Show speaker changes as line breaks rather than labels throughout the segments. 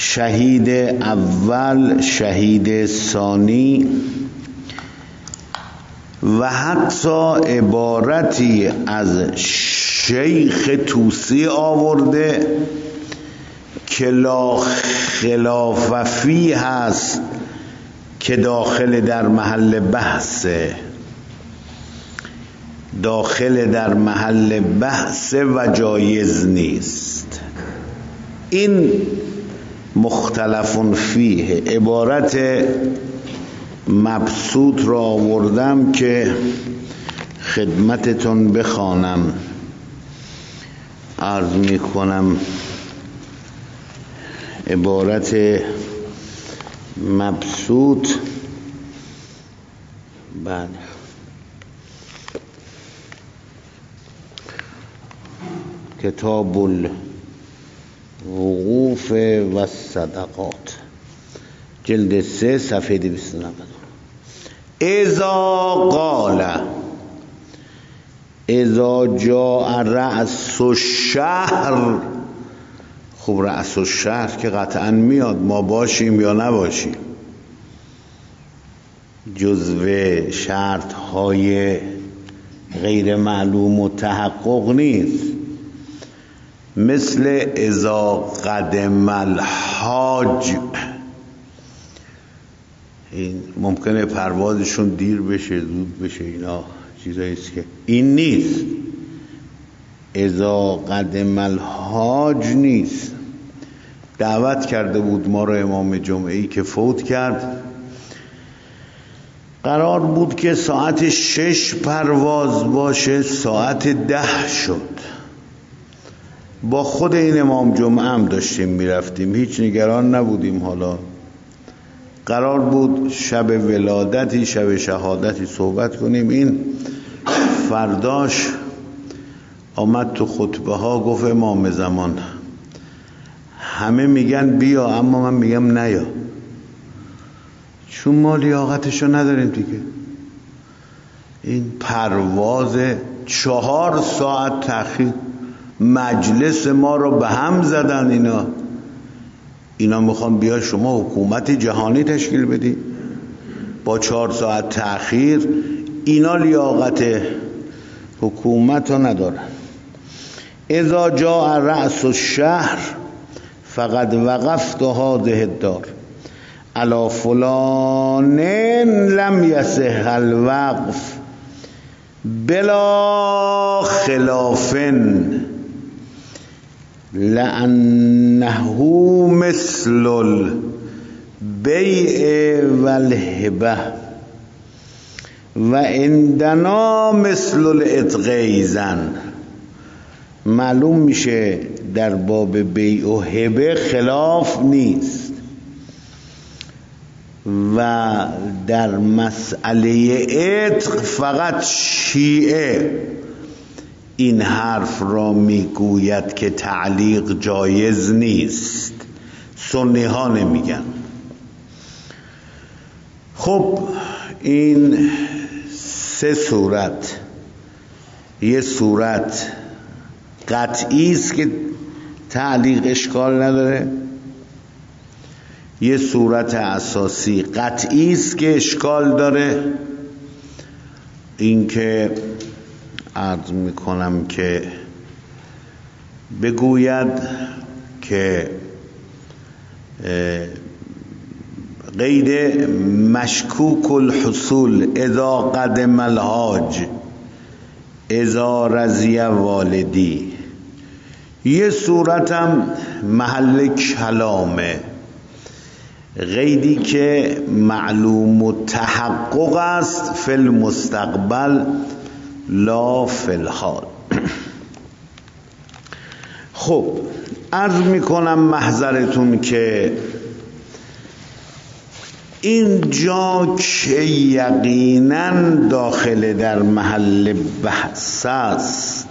شهید اول، شهید ثانی و حتی عبارتی از شیخ طوسی آورده که لا خلاف فی هست که داخل در محل بحثه، داخل در محل بحث و جایز نیست. این مختلف فیه عبارت مبسوط را آوردم که خدمتتون بخوانم. عرض می کنم عبارت مبسوط بعد کتاب الوقوف و الصدقات جلد 3 صفحه 290. اذا قال اذا جاء رأس الشهر. خب رأس الشهر که قطعا میاد، ما باشیم یا نباشیم، جزو شرط های غیر معلوم و تحقق نیست. مثل اذا قدم الحاج، این ممکنه پروازشون دیر بشه، زود بشه، اینا چیزاییست که این نیست. اذا قدم الحاج نیست. دعوت کرده بود ما رو امام جمعه‌ای که فوت کرد، قرار بود که ساعت 6 پرواز باشه، ساعت 10 شد. با خود این امام جمعه هم داشتیم میرفتیم، هیچ نگران نبودیم. حالا قرار بود شب ولادتی، شب شهادتی صحبت کنیم. این فرداش آمد تو خطبه ها گفت امام زمان همه میگن بیا اما من میگم نیا، چون ما لیاقتشو نداریم دیگه. این پرواز 4 ساعت تأخیر، مجلس ما رو به هم زدن. اینا میخوان بیا شما حکومت جهانی تشکیل بدی با 4 ساعت تأخیر. اینا لیاقت حکومت رو ندارن. اذا جاء رأس الشهر فقد وقفت هذه الدار علی فلان لم یصح الوقف بلا خلاف لأنه مثل البیع والهبه و عندنا مثل العتق ایضا. معلوم میشه در باب بیع و هبه خلاف نیست و در مسئله عتق فقط شیعه این حرف را میگوید که تعلیق جایز نیست، سنی ها نمیگن. خب این 3 صورت، یه صورت قطعی است که تعلیق اشکال نداره، یه صورت اساسی قطعی است که اشکال داره. این که عرض میکنم که بگوید که قید مشکوک الحصول اذا قدم الحاج اذا رضی والدی. یه صورتم محل کلامه، قیدی که معلوم و تحقق است فی المستقبل لا فی الحال. خب عرض میکنم محضرتون که اینجا که یقینا داخل در محل بحث است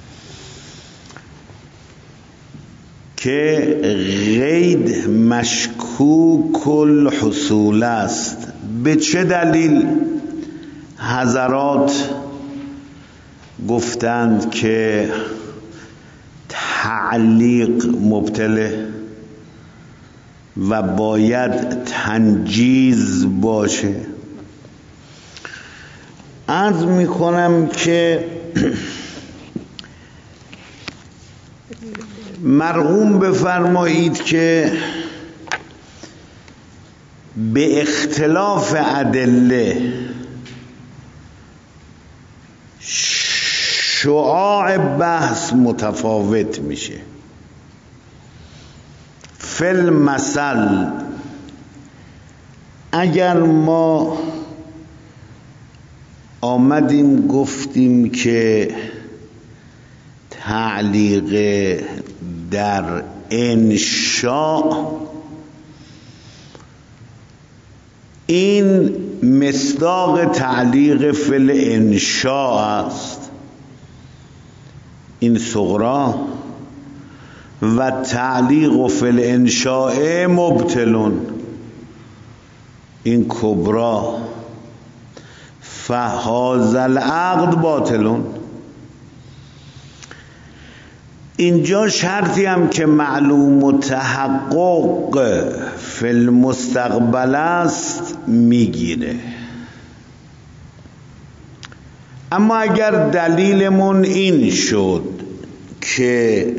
که قید مشکوک الحصول است. به چه دلیل؟ حضرات گفتند که تعلیق مبطله، و باید تنجیز باشه. عرض میکنم که مرغوم بفرمایید که به اختلاف ادله شعاع بحث متفاوت میشه. فل مثل اگر ما آمدیم گفتیم که تعلیق در انشاء این مصداق تعلیق فل انشاء است، این صغرا، و تعلیق فل انشاء مبطلون، این کبرا، فهذا العقد باطلون. اینجا شرطی هم که معلوم و تحقق فی المستقبل است میگیره. اما اگر دلیلمون این شد که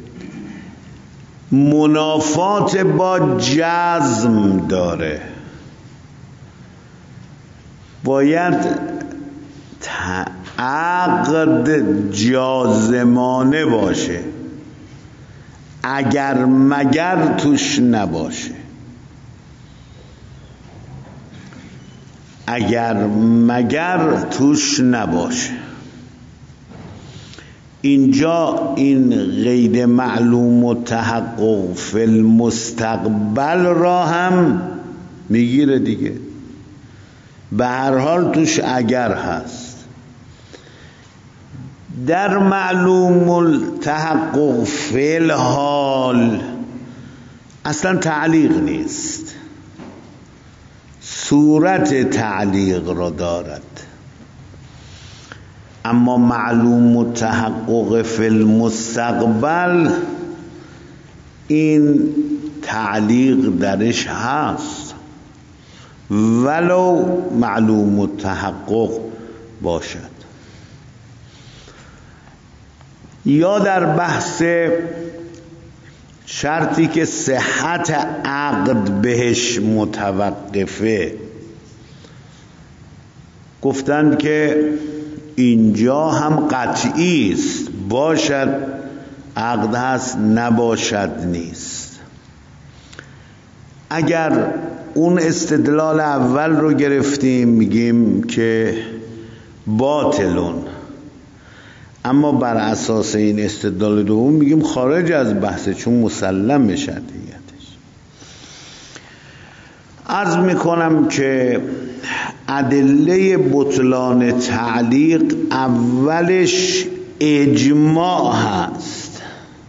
منافات با جزم داره، باید عقد جازمانه باشه، اگر مگر توش نباشه. اگر مگر توش نباشه. اینجا این غیر معلوم و تحقق فی المستقبل را هم میگیره دیگه. به هر حال توش اگر هست. در معلوم التحقق فی الحال اصلا تعلیق نیست، صورت تعلیق را دارد. اما معلوم التحقق فی المستقبل این تعلیق درش هست ولو معلوم التحقق باشد. یا در بحث شرطی که صحت عقد بهش متوقفه گفتند که اینجا هم قطعی است، باشد عقد هست، نباشد نیست. اگر اون استدلال اول رو گرفتیم میگیم که باطلون، اما بر اساس این استدلال دوم میگیم خارج از بحثه، چون مسلم به شرطیتش. عرض میکنم که ادله بطلان تعلیق اولش اجماع هست،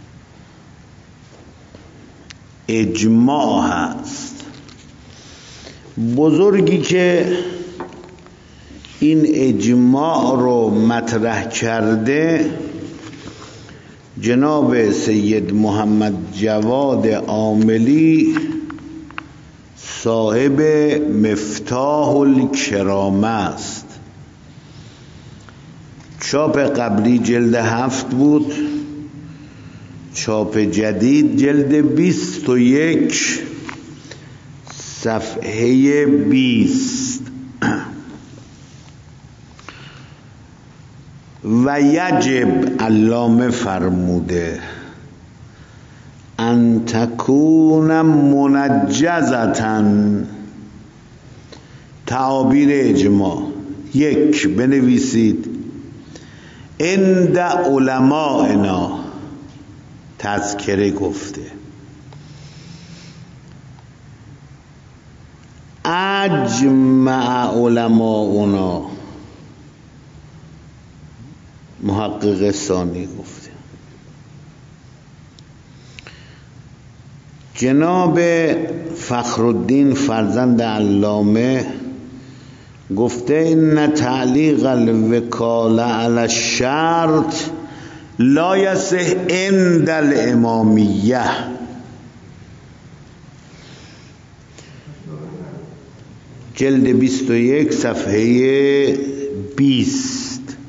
اجماع هست. بزرگی که این اجماع رو مطرح کرده جناب سید محمد جواد عاملی صاحب مفتاح الکرامه است. چاپ قبلی جلد 7 بود، چاپ جدید جلد 21 صفحه 20. و یجب، علامه فرموده، ان تکون منجزتن، تعابیر اجماع. یک، بنویسید عند علمائنا، تذکره گفته، اجمع علماؤنا، محقق ثانی گفته. جناب فخرالدین فرزند علامه گفته این تعلیق الوکاله علی الشرط لا یصح عند الامامیه. جلد 21 صفحه 20.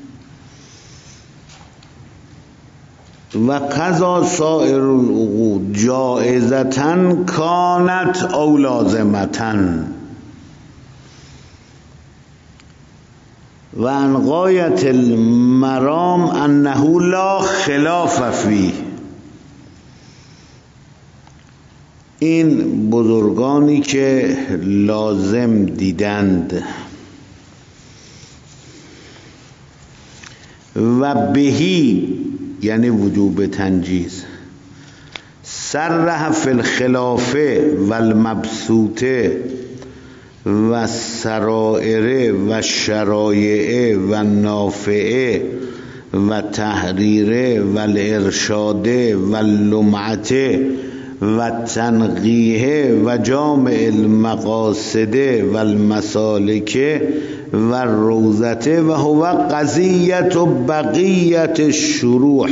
و قضا سائر العقود جائزتن کانت او لازمتن و ان غایت المرام انه لا خلاف فیه. این بزرگانی که لازم دیدند و بهی یعنی وجوب تنجیز صرح فی الخلافه و المبسوطه و سرائره و شرایعه و نافعه و تحریره و الارشاده و لمعته و تنقیه و جامع المقاصده و المسالکه و روزته و هو قضیت و بقیت شروح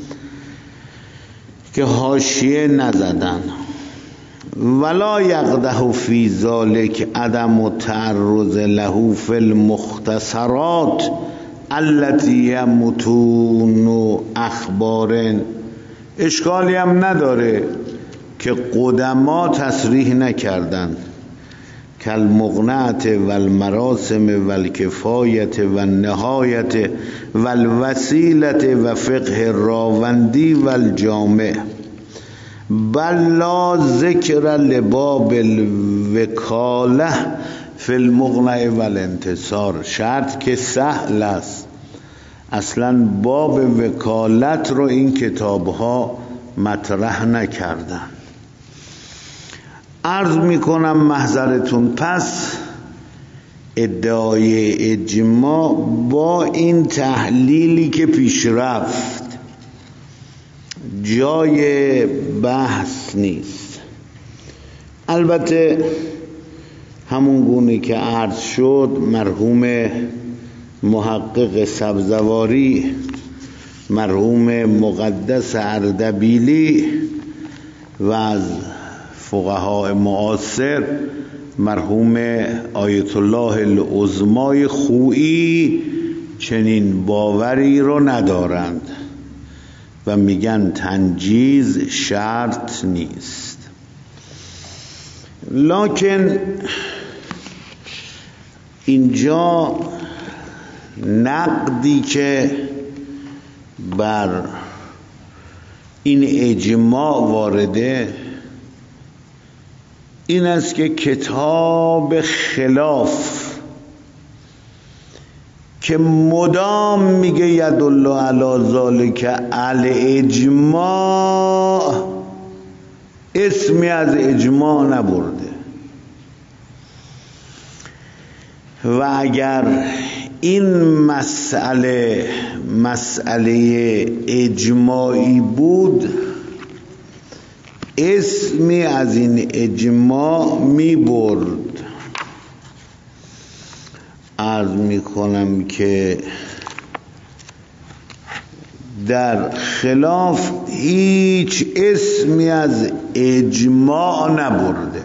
که حاشیه نزدن. ولا یقدح فی ذلک عدم التعرض له فی المختصرات التي هي متون اخبار. اشکالی هم نداره که قدما تصریح نکردند کالمقنعة و المراسم و الکفایت و النهایت و الوسیلة و فقه راوندی و الجامع، بل لا ذکر لباب الوکاله فی المقنع و الانتصار. شرط که سهل است، اصلا باب وکالت رو این کتاب ها مطرح نکردن. عرض میکنم محضرتون، پس ادعای اجماع با این تحلیلی که پیش رفت جای بحث نیست. البته همون گونه که عرض شد مرحوم محقق سبزواری، مرحوم مقدس اردبیلی و از فقهای معاصر مرحوم آیت الله العظمای خویی چنین باوری رو ندارند و میگن تنجیز شرط نیست. لکن اینجا نقدی که بر این اجماع وارده این است که کتاب خلاف که مدام میگه یدالله علی ذالک الاجماع اسمی از اجماع نبرده و اگر این مسئله اجماعی بود اسمی از این اجماع می برد. عرض می کنم که در خلاف هیچ اسمی از اجماع نبرده.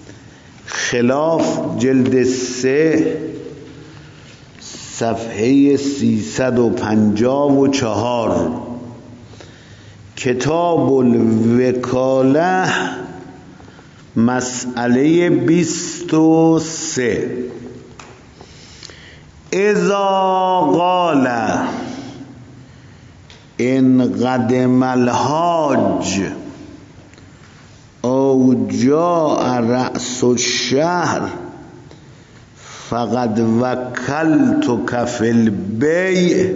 خلاف جلد 3 صفحه 354 کتاب الوکاله مسئله 23 اذا قال ان قدم الحاج او جاء رأس الشهر فقد وکلتک فی البیع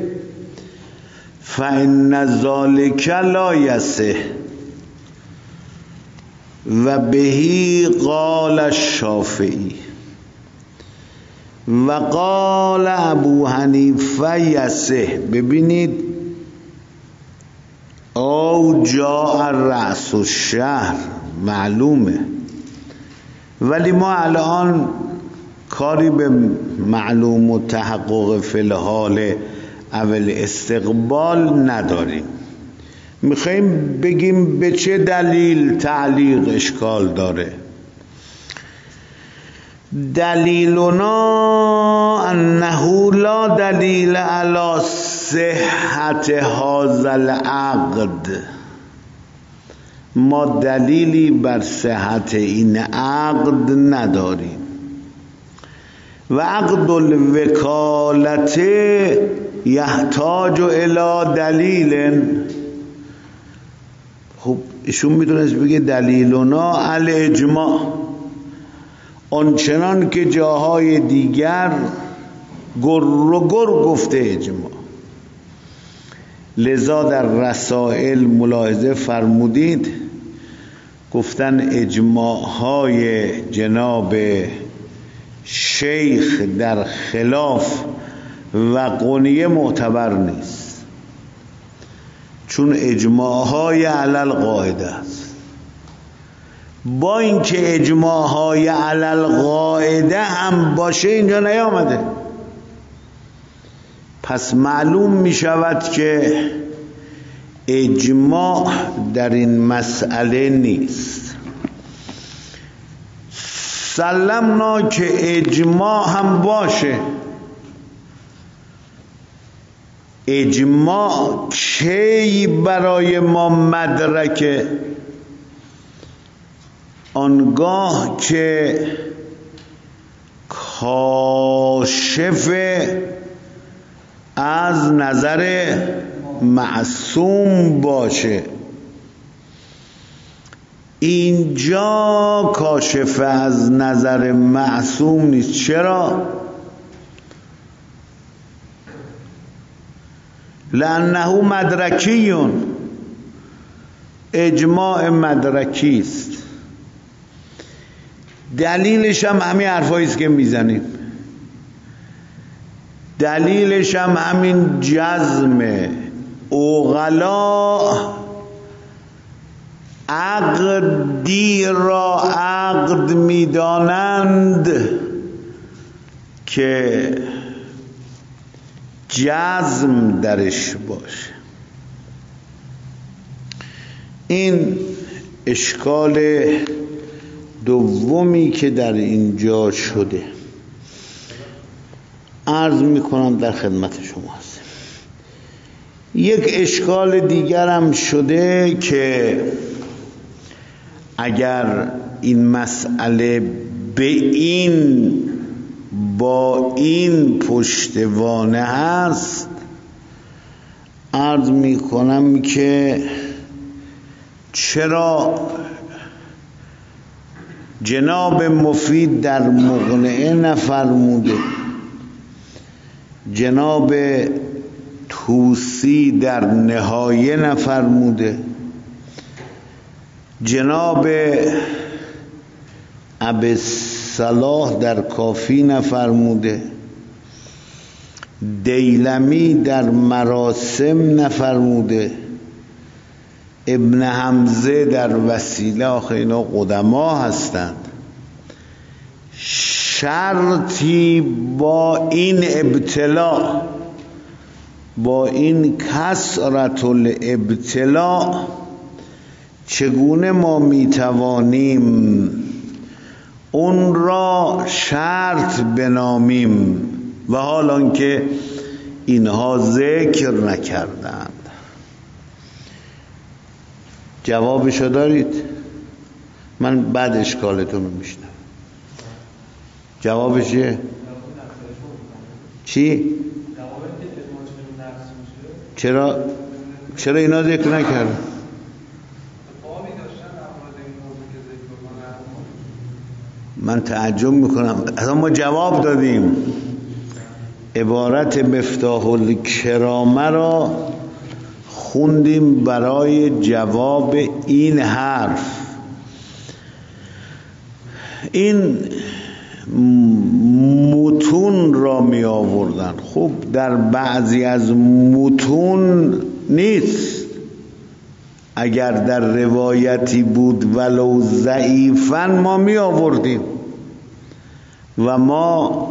فإن ذلك لا یصح و بهی قال الشافعی و قال ابو حنیفه یصح. ببینید او جاء رأس الشهر معلومه، ولی ما الان کاری به معلوم و تحقق فی الحال اول استقبال نداریم. میخواییم بگیم به چه دلیل تعلیق اشکال داره. دلیلنا انه لا دلیل علی صحت هذا العقد، ما دلیلی بر صحت این عقد نداریم. و عقد الوکالت یحتاج الی دلیل. خب ایشون میتونست بگه دلیلنا الاجماع، آنچنان که جاهای دیگر گر و گر گفته اجماع. لذا در رسائل ملاحظه فرمودید گفتن اجماع های جناب شیخ در خلاف و قنیه معتبر نیست، چون اجماع های علی القاعده است. با اینکه اجماع های علی القاعده هم باشه اینجا نیامده، پس معلوم می شود که اجماع در این مسئله نیست. سلمنا که اجماع هم باشه. اجماع کی برای ما مدرکه؟ آنگاه که کاشف از نظر معصوم باشه. اینجا کاشف از نظر معصوم نیست. چرا؟ لانه مدرکیون، اجماع مدرکی است. دلیلش هم همین حرفایی است که میزنیم، دلیلش هم همین جزم عقلا عقدی را عقد میدانند که جزم درش باشه. این اشکال دومی که در اینجا شده، عرض میکنم در خدمت شما هست. یک اشکال دیگر هم شده که اگر این مسئله به این با این پشتوانه هست، عرض میکنم که چرا جناب مفید در مقنعه نفرموده، جناب توسی در نهایه نفرموده، جناب ابی صلاح در کافی نفرموده، دیلمی در مراسم نفرموده، ابن حمزه در وسیله. آخه اینا قدما هستند. شرطی با این ابتلا، با این کثرت الابتلا، چگونه ما میتوانیم اون را شرط بنامیم و حالان که اینها ذکر نکردند؟ جوابشو دارید؟ من بعد اشکالتون رو میشنم. جوابش چی؟ چرا اینا ذکر نکردن؟ من تعجب میکنم. اصلا ما جواب دادیم. عبارت مفتاح الکرامه را خوندیم برای جواب این حرف. این متون را می آوردن. خب در بعضی از متون نیست. اگر در روایتی بود ولو ضعیفاً ما می آوردیم و ما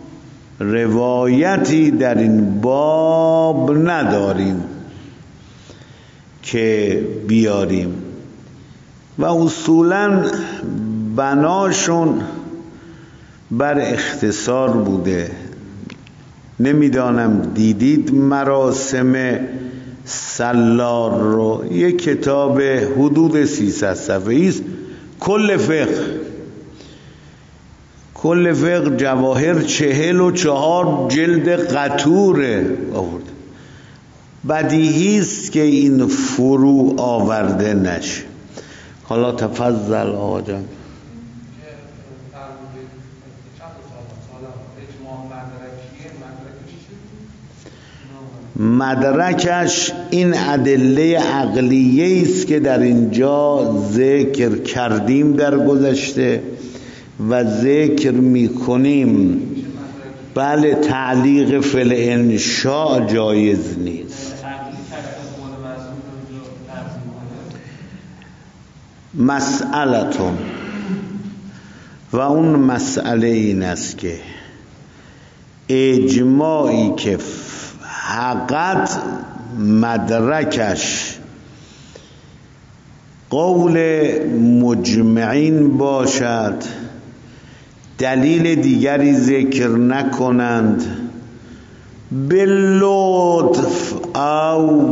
روایتی در این باب نداریم که بیاریم و اصولاً بناشون بر اختصار بوده. نمیدانم دیدید مراسم سالار رو، یک کتاب حدود 300 صفحه‌ای است. کل فقه جواهر 44 جلد قطوره آورد. بدیهی است که این فرو آورده نشه. حالا تفضل آقا جان. مدرکش این ادله عقلیه است که در اینجا ذکر کردیم در گذشته و ذکر میکنیم. بله، تعلیق فعل انشاء جایز نیست. مسئلتون و اون مسئله این است که اجماعی که فقط مدرکش قول مجمعین باشد، دلیل دیگری ذکر نکنند، باللطف او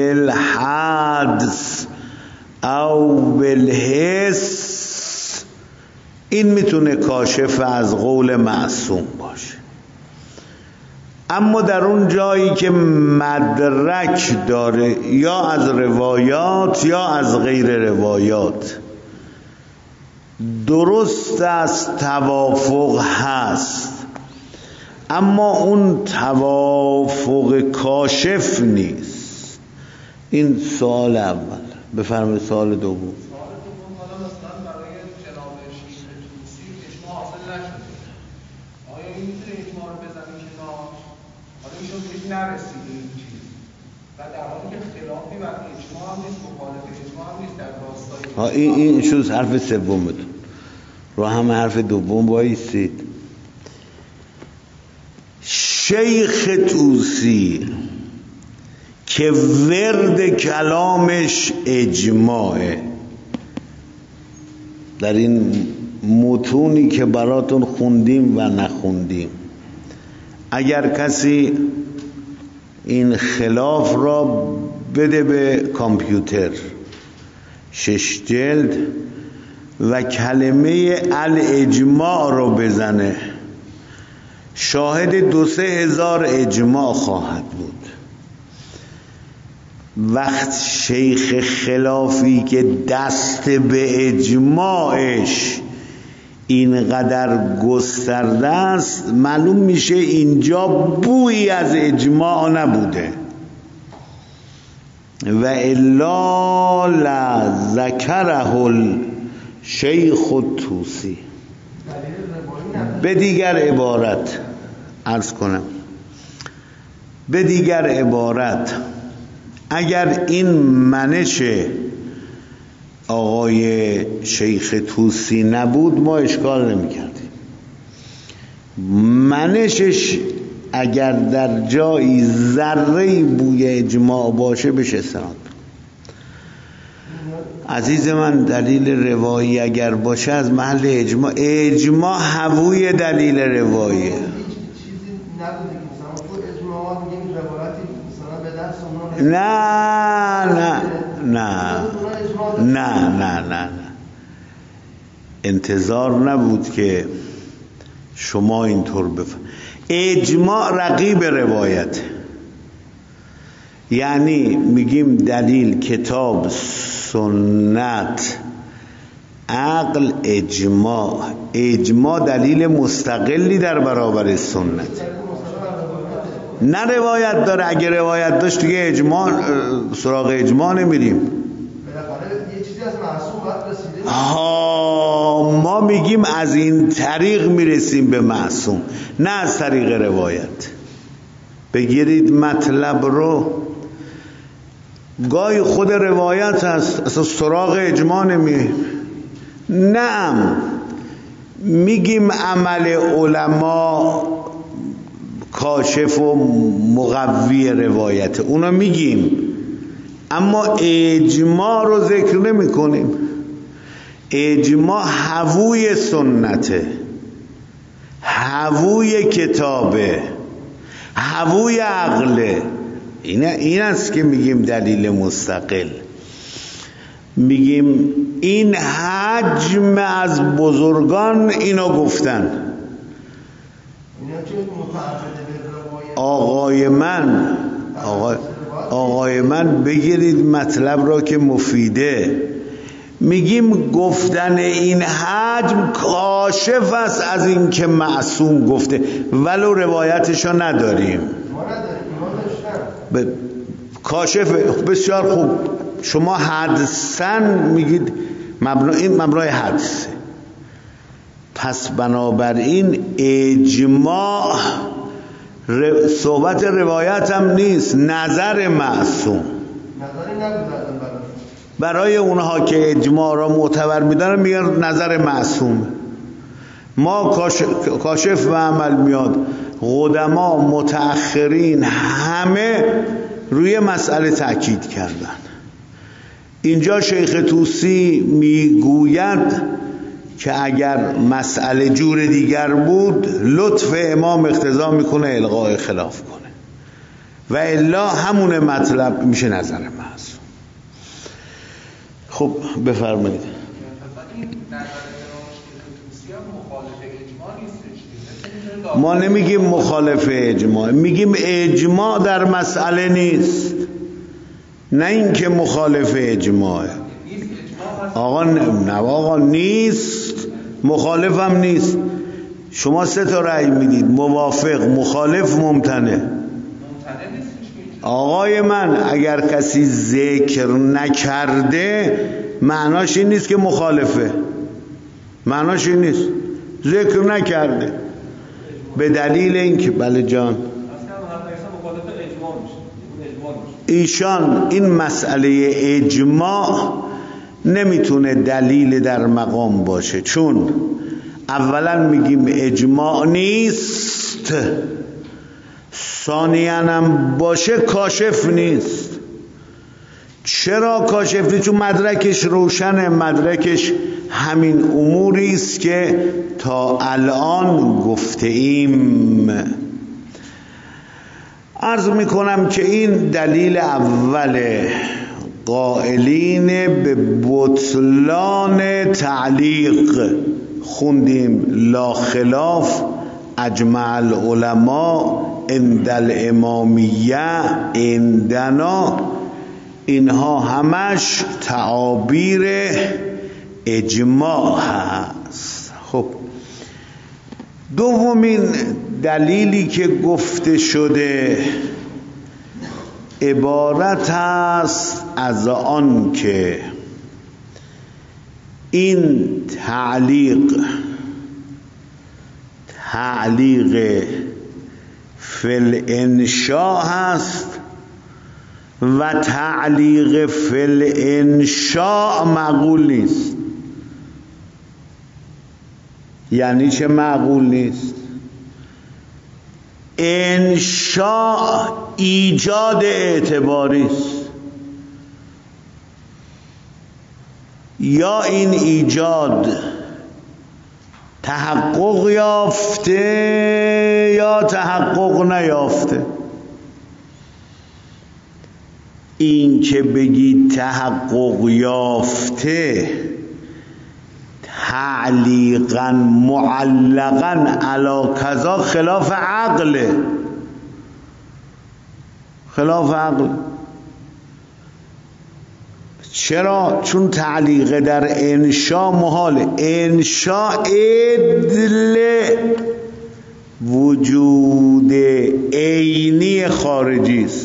بالحدس او بالحس، این میتونه کاشف از قول معصوم باشه. اما در اون جایی که مدرک داره، یا از روایات یا از غیر روایات، درست است توافق هست، اما اون توافق کاشف نیست. این سوال اول. بفرمایید سوال دوم.
حالا مثلا برای جناب شیخ طوسی اجماع حاصل نشده، آیا این میتونه اجماع رو بزنه کنار؟ حالا ایشون بهش نرسیده این چیز و در حالی که خلافی بر اجماع هم نیست، مخالف اجماع هم نیست، در راستای
این شد حرف سومتون. رو هم حرف دوم بایستید. شیخ طوسی که ورد کلامش اجماعه، در این متونی که براتون خوندیم و نخوندیم، اگر کسی این خلاف را بده به کامپیوتر 6 جلد و کلمه الاجماع رو بزنه، شاهد 2-3 هزار اجماع خواهد بود. وقت شیخ خلافی که دست به اجماعش اینقدر گسترده است، معلوم میشه اینجا بویی از اجماع نبوده و الا لذکره الشیخ طوسی. به دیگر عبارت عرض کنم، به دیگر عبارت اگر این منش آقای شیخ طوسی نبود ما اشکال نمی کردیم. منشش اگر در جایی ذره بوی اجماع باشه بشه استناد. عزیز من، دلیل روایی اگر باشه از محل اجماع هووی دلیل رواییه. نه انتظار نبود که شما اینطور بفهم. اجماع رقیب روایت، یعنی میگیم دلیل کتاب، سنت، عقل، اجماع دلیل مستقلی در برابر سنت. نه روایت داره، اگه روایت داشت دیگه اجماع سراغ اجماع نمیریم.
یه چیزی از معصوم باید رسیده.
ما میگیم از این طریق میرسیم به معصوم، نه از طریق روایت. بگیرید مطلب رو، گاهی خود روایت هست اصلا سراغ اجماع نمیریم. نعم میگیم عمل علما کاشف و مقوی روایت، اونا میگیم، اما اجماع رو ذکر نمی کنیم. اجماع هووی سنته، هووی کتابه، هووی عقله. این است که میگیم دلیل مستقل. میگیم این حجم از بزرگان اینو گفتن. آقای من بگیرید مطلب را که مفیده. میگیم گفتن این حجم کاشف است از این که معصوم گفته، ولو روایتشو نداریم. کاشف. بسیار خوب. شما حدساً میگید این مبنای حدسه. پس بنابراین اجماع صحبت روایت هم نیست، نظر معصوم. برای اونها که اجماع را معتبر میدارن میگن نظر معصومه. ما کاشف و عمل میاد. قدما متأخرین همه روی مسئله تأکید کردن. اینجا شیخ طوسی میگوید که اگر مسئله جور دیگر بود لطف امام اقتضا میکنه الغای خلاف کنه و الا همون مطلب میشه نظر معصوم. خب بفرمایید. ما نمیگیم مخالف اجماع، میگیم اجماع در مسئله نیست، نه اینکه مخالف اجماعه. آقا نیست، مخالف هم نیست. شما 3 تا رأی میدید، موافق، مخالف، ممتنع. آقای من اگر کسی ذکر نکرده معناش این نیست که مخالفه، معناش این نیست. ذکر نکرده به دلیل اینکه بله جان ایشان این مسئله اجماع نمیتونه دلیل در مقام باشه، چون اولا میگیم اجماع نیست، ثانیاً هم باشه کاشف نیست. چرا کاشف نیست؟ چون مدرکش روشنه، مدرکش همین اموری است که تا الان گفته ایم. عرض میکنم که این دلیل اول قائلین به بطلان تعلیق. خوندیم لا خلاف اجمع العلماء عند الامامیه عندنا، اینها همش تعابیر اجماع هست. خب دومین دلیلی که گفته شده عبارت است از آن که این تعلیق فی الانشاء هست و تعلیق فی الانشاء معقول نیست. یعنی چه معقول نیست؟ انشاء ایجاد اعتباری است، یا این ایجاد تحقق یافته یا تحقق نیافته. این که بگی تحقق یافته تعلیقا معلقا علی کذا خلاف عقل، خلاف عقل. چرا؟ چون تعلیق در انشاء محاله. انشاء عدل وجود عینی خارجی است.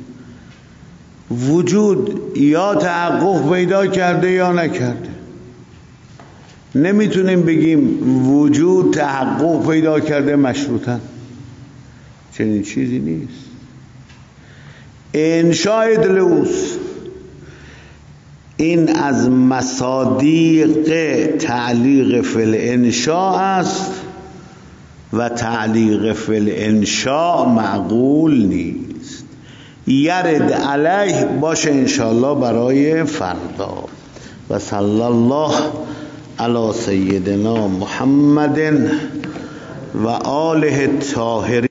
وجود یا تحقق پیدا کرده یا نکرده. نمیتونیم بگیم وجود تحقق پیدا کرده مشروطاً، چنین چیزی نیست. انشاء عدل اوست. این از مصادیق تعلیق فی الانشاء است و تعلیق فی الانشاء معقول نیست. یرد علیه باشه انشاءالله برای فردا. و صلی الله علی سیدنا محمد و آله الطاهرین.